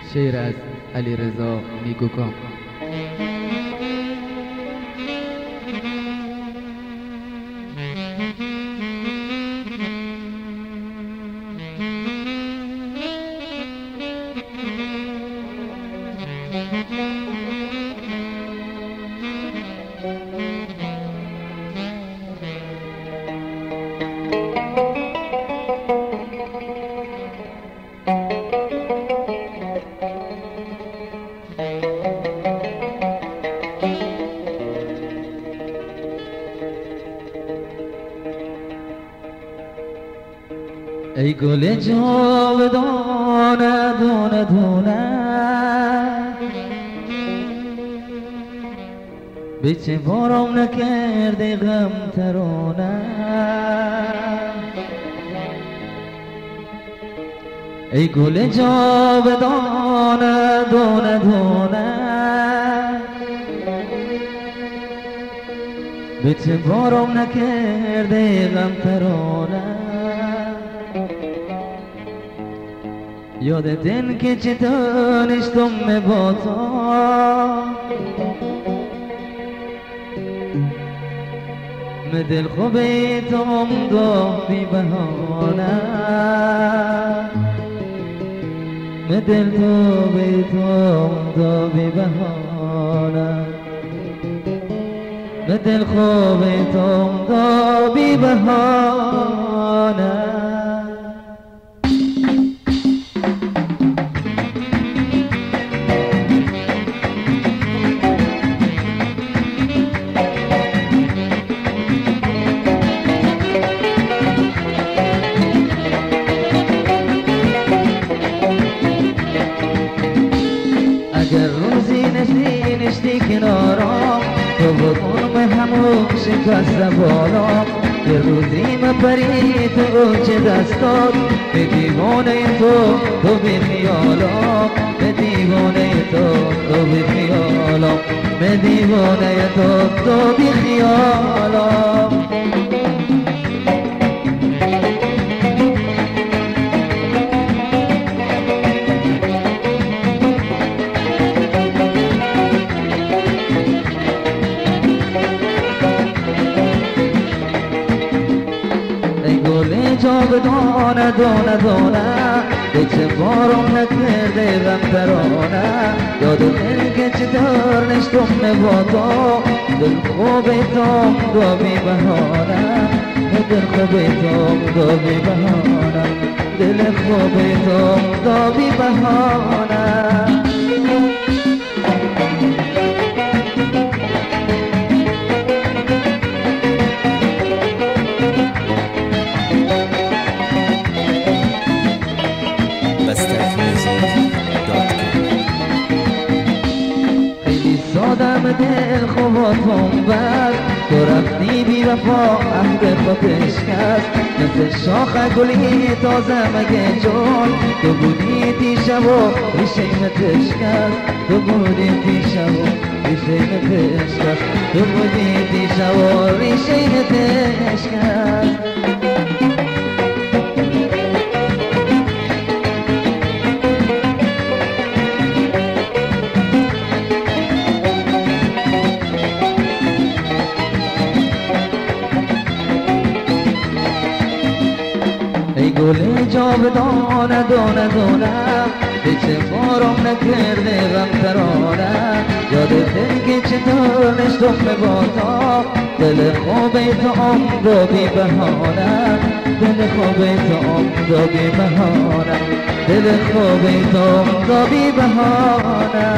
شعر از علیرضا میگوکام. ای گل جاودانه دونه دونه، به چه بارم نکرده غم ترانه. ای گل جاودانه دونه دونه، به چه بارم نکرده غم ترانه. یاد دن که چه دانشتم با تو، من دل خوبی توم دو بی بهانه، من دل خوبی توم دو بی بهانه، من دل خوبی توم دو بی بهانه. اگر روزی نشتی کنارم، تو بکن به همون شکست بالام. یه روزی مپری تو چه دستات، به دیوانه تو بی خیالام، به دیوانه تو بی خیالام، به دیوانه تو بی خیالام. جاودانه دونه دونه، به چه بارم نکرده غم ترانه. یاد دل که چطور نشتم با تو، دل خوبی توم دو بی بهانه، دل خوبی توم دو بی بهانه، دل خوبی توم دو بی بهانه. دادم دل خوباتم بر، تو رفتی بی وفا عهد خودش کرد. مثل شاخ گلی تازه مگه جان، تو بودی دیشب و ریشه‌متش کرد، تو بودی دیشب و ریشه‌متش کرد، تو بودی دیشب و ریشه‌متش کرد. ای گل جاودانه دونه دونه، به چه بارم نکرده غم ترانه. یاد دل که چطور نشتم با تو، دل خوبی توم دو بی بهانه، دل خوبی توم دو بی بهانه، دل خوبی توم دو بی بهانه.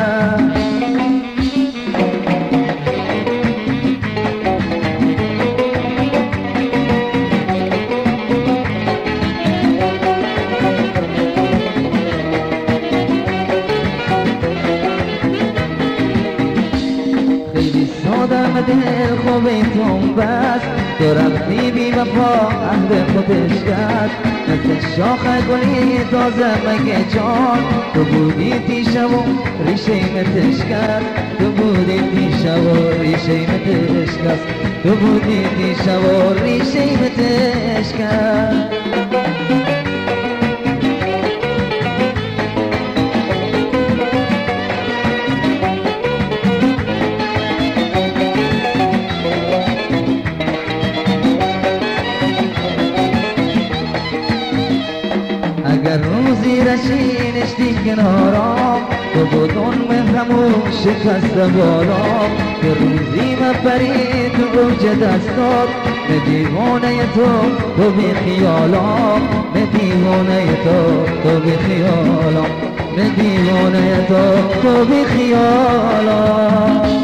دل خوبی توم بس، تو رفتی بی وفا عهد خودش کرد. مثل شاخ گلی تازه مگه جان، تو بودی دیشب و ریشه‌متش کرد، تو بودی دیشب و ریشه‌متش کرد، تو بودی دیشب و ریشه‌متش کرد. اگر روزی رشینشتی کنارم تو بودون مهرمون شکست بالام که روزی مبری تو اوج دستات به دیوانه تو بی خیالام به دیوانه تو بی خیالام به دیوانه تو بی خیالام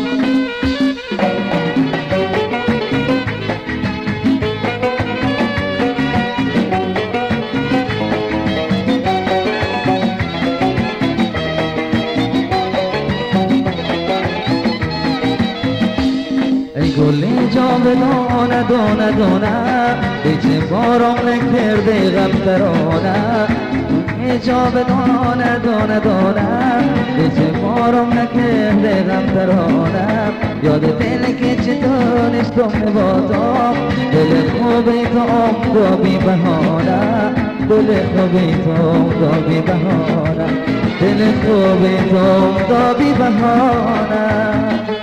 گل جاودانه دانه دانه بیچه بارم نکرده غم ترانه گل جاودانه دانه دانه بیچه بارم نکرده غم ترانه یاد دل که چطورشتم نباتم دل خوبی تو بی بهانه دل خوبی تو بی بهانه دل خوبی تو بی بهانه